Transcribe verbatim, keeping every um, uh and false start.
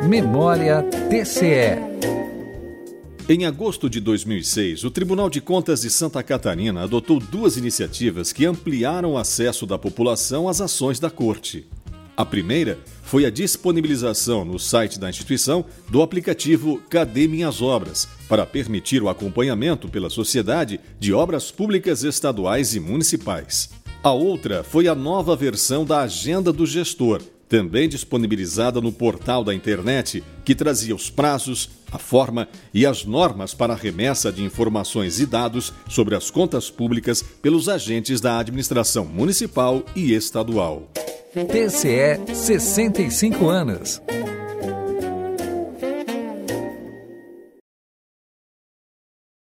Memória T C E. Em agosto de dois mil e seis, o Tribunal de Contas de Santa Catarina adotou duas iniciativas que ampliaram o acesso da população às ações da Corte. A primeira foi a disponibilização no site da instituição do aplicativo Cadê Minhas Obras, para permitir o acompanhamento pela sociedade de obras públicas estaduais e municipais. A outra foi a nova versão da Agenda do Gestor, também disponibilizada no portal da internet, que trazia os prazos, a forma e as normas para a remessa de informações e dados sobre as contas públicas pelos agentes da administração municipal e estadual. T C E sessenta e cinco anos.